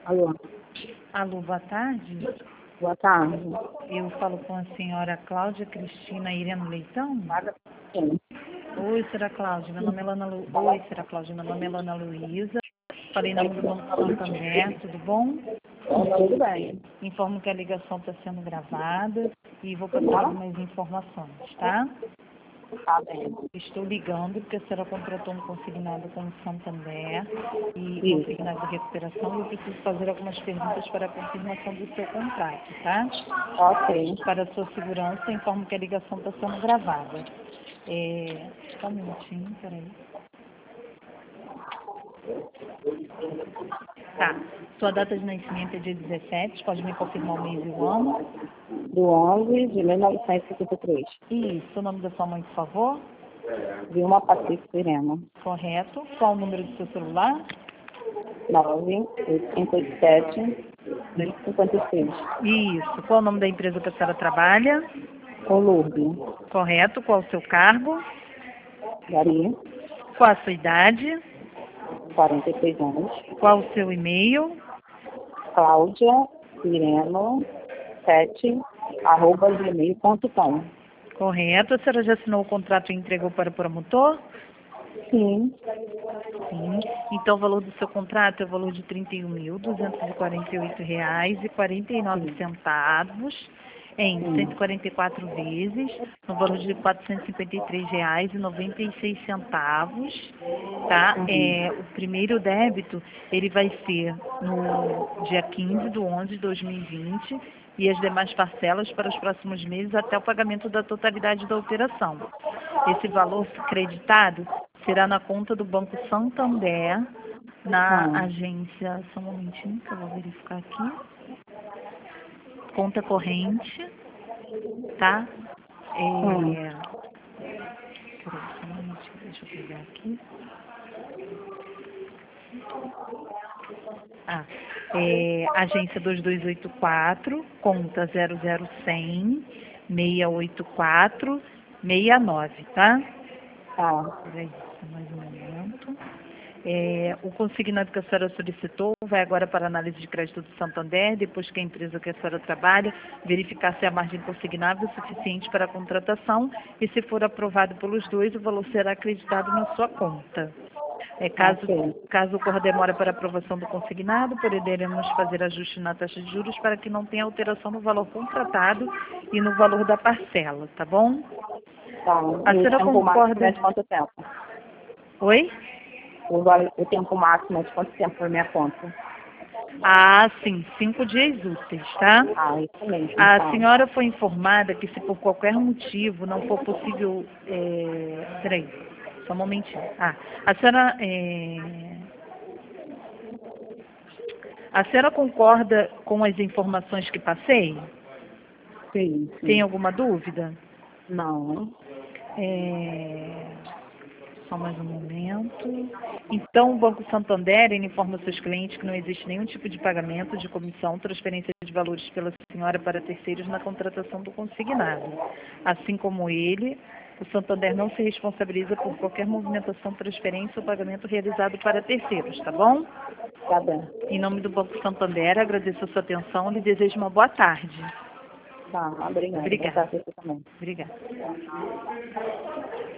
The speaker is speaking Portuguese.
Alô, Alô, boa tarde. boa tarde. Eu falo com a senhora Cláudia Cristina Irene Leitão. Sim, Oi, senhora Cláudia. Meu nome é Oi, senhora Cláudia. Meu nome é Ana Luísa. Falei em nome do Banco Santander, tudo bom? tudo bem. Informo que a ligação está sendo gravada e vou passar algumas informações, tá? Tá bem. Estou ligando porque a senhora contratou um consignado com o Santander e Isso. consignado de recuperação e eu preciso fazer algumas perguntas para a confirmação do seu contrato, tá? Ok. Para a sua segurança, informo que a ligação está sendo gravada. Só um minutinho, peraí. Tá. Sua data de nascimento é dia 17, pode me confirmar o mês e o ano? Do 11 de 1953. Isso, o nome da sua mãe, por favor? Vilma Patrícia Serena. Correto. Qual o número do seu celular? 987 256. Isso. Qual o nome da empresa que a senhora trabalha? Colúrbio. Correto. Qual o seu cargo? Gari. Qual a sua idade? 46 anos. Qual o seu e-mail? Cláudia Sireno 7 @gmail.com. Correto. A senhora já assinou o contrato e entregou para o promotor? Sim. Sim. Então, o valor do seu contrato é o valor de R$ 31.248,49 em 144 vezes, no valor de R$ 453,96, tá? O primeiro débito, ele vai ser no dia 15 de 11 de 2020 e as demais parcelas para os próximos meses até o pagamento da totalidade da operação. Esse valor creditado será na conta do Banco Santander, na agência, só um momentinho que eu vou verificar aqui, conta corrente, tá? Peraí, só um momentinho, deixa eu pegar aqui. Agência 2284, conta 00100 684 69, tá? Tá. Peraí, mais um momento. O consignado que a senhora solicitou vai agora para a análise de crédito do Santander, depois que a empresa que a senhora trabalha verificar se a margem consignável é suficiente para a contratação e se for aprovado pelos dois, o valor será acreditado na sua conta. Caso ocorra demora para aprovação do consignado, poderemos fazer ajuste na taxa de juros para que não tenha alteração no valor contratado e no valor da parcela, tá bom? Tá. A senhora concorda? De quanto tempo? Oi? O tempo máximo é de quanto tempo para minha conta? Ah, sim, 5 dias úteis, tá? Ah, isso mesmo. A senhora foi informada que se por qualquer motivo não for possível... Peraí, só um momentinho. A senhora concorda com as informações que passei? Sim. Tem alguma dúvida? Não. Só mais um momento. Então, o Banco Santander informa seus clientes que não existe nenhum tipo de pagamento de comissão, transferência de valores pela senhora para terceiros na contratação do consignado. Assim como ele, o Santander não se responsabiliza por qualquer movimentação, transferência ou pagamento realizado para terceiros, tá bom? Tá bem. Em nome do Banco Santander, agradeço a sua atenção e lhe desejo uma boa tarde. Tá, obrigada. Obrigada. Boa tarde também. Obrigada.